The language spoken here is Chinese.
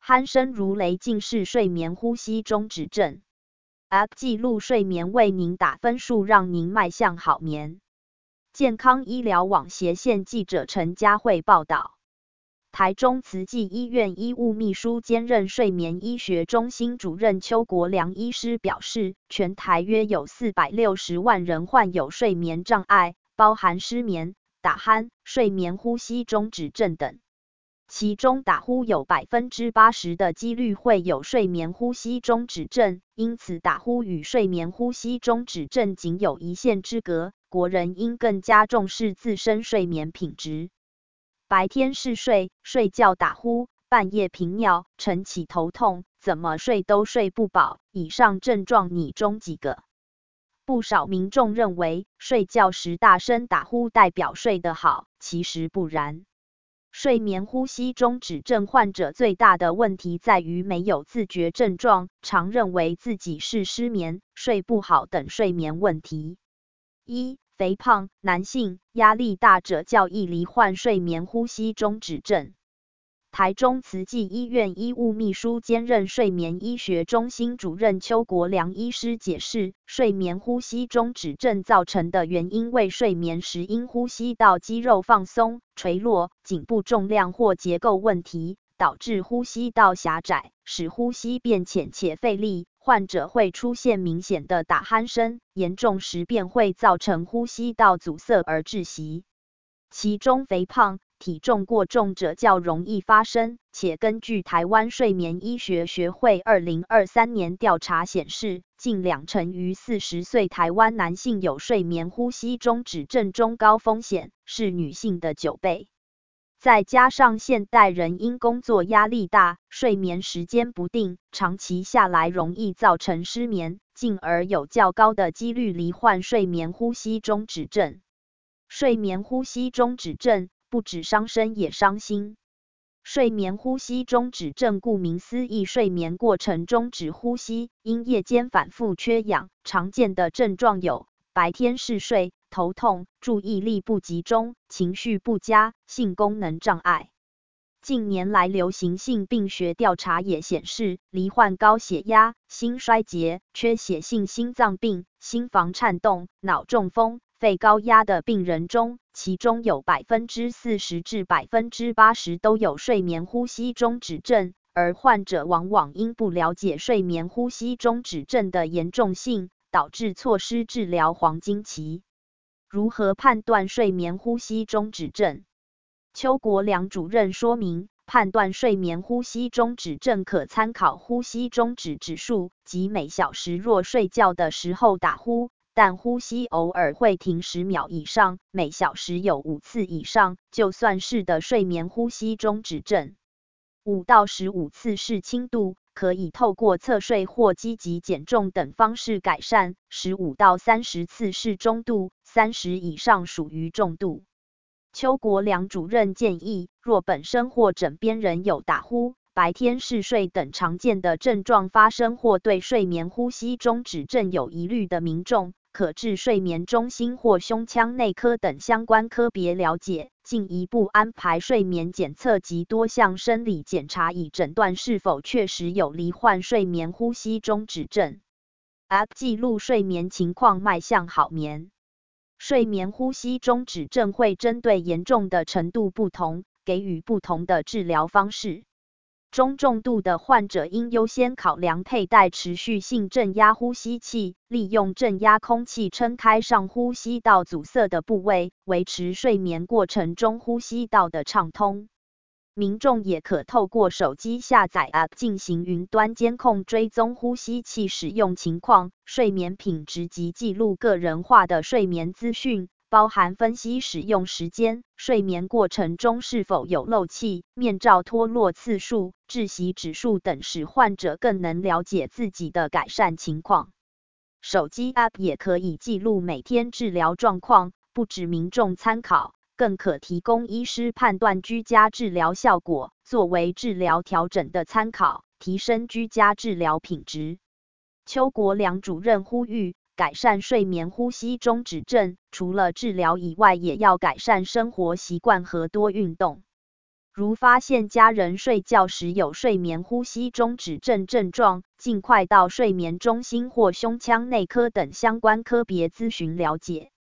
鼾声如雷竟是睡眠呼吸中止症。App 记录睡眠为您打分数，让您迈向好眠。健康医疗网斜线记者陈佳慧报道。台中慈济医院医务秘书兼任睡眠医学中心主任邱国良医师表示，全台约有460万人患有睡眠障碍，包含失眠、打鼾、睡眠呼吸中止症等。其中打呼有80%的几率会有睡眠呼吸中止症，因此打呼与睡眠呼吸中止症仅有一线之隔，国人应更加重视自身睡眠品质。白天嗜睡、睡觉打呼、半夜频尿、晨起头痛，怎么睡都睡不饱，以上症状你中几个？不少民众认为睡觉时大声打呼代表睡得好，其实不然。睡眠呼吸中止症患者最大的问题在于没有自觉症状，常认为自己是失眠、睡不好等睡眠问题。1、肥胖，男性，压力大者较易罹患睡眠呼吸中止症。台中慈济医院医务秘书兼任睡眠医学中心主任邱国良医师解释，睡眠呼吸中止症造成的原因为睡眠时因呼吸道肌肉放松、垂落、颈部重量或结构问题，导致呼吸道狭窄，使呼吸变浅且费力，患者会出现明显的打鼾声，严重时便会造成呼吸道阻塞而窒息。其中肥胖、体重过重者较容易发生，且根据台湾睡眠医学学会2023年调查显示，近20%于40岁台湾男性有睡眠呼吸中止症中高风险，是女性的9倍。再加上现代人因工作压力大，睡眠时间不定，长期下来容易造成失眠，进而有较高的几率罹患睡眠呼吸中止症。睡眠呼吸中止症不只伤身也伤心。睡眠呼吸中止症顾名思义，睡眠过程中止呼吸，因夜间反复缺氧，常见的症状有白天嗜睡、头痛、注意力不集中、情绪不佳、性功能障碍。近年来流行性病学调查也显示，罹患高血压、心衰竭、缺血性心脏病、心房颤动、脑中风、肺高压的病人中，其中有40%至80%都有睡眠呼吸中止症，而患者往往因不了解睡眠呼吸中止症的严重性，导致错失治疗黄金期。如何判断睡眠呼吸中止症？邱国良主任说明，判断睡眠呼吸中止症可参考呼吸中止指数，即每小时若睡觉的时候打呼，但呼吸偶尔会停10秒以上，每小时有5次以上，就算是的睡眠呼吸中止症。5到15次是轻度，可以透过侧睡或积极减重等方式改善；15到30次是中度，30以上属于重度。邱国良主任建议，若本身或枕边人有打呼、白天嗜睡等常见的症状发生，或对睡眠呼吸中止症有疑虑的民众，可至睡眠中心或胸腔内科等相关科别了解，进一步安排睡眠检测及多项生理检查，以诊断是否确实有罹患睡眠呼吸中止症。App 记录睡眠情况，迈向好眠。睡眠呼吸中止症会针对严重的程度不同，给予不同的治疗方式。中重度的患者应优先考量佩戴持续性正压呼吸器，利用正压空气撑开上呼吸道阻塞的部位，维持睡眠过程中呼吸道的畅通。民众也可透过手机下载 App 进行云端监控追踪呼吸器使用情况、睡眠品质及记录个人化的睡眠资讯，包含分析使用时间、睡眠过程中是否有漏气、面罩脱落次数、窒息指数等，使患者更能了解自己的改善情况。手机 App 也可以记录每天治疗状况，不止民众参考，更可提供医师判断居家治疗效果，作为治疗调整的参考，提升居家治疗品质。邱国良主任呼吁，改善睡眠呼吸中止症，除了治疗以外，也要改善生活习惯和多运动。 如发现家人睡觉时有睡眠呼吸中止症症状，尽快到睡眠中心或胸腔内科等相关科别咨询了解。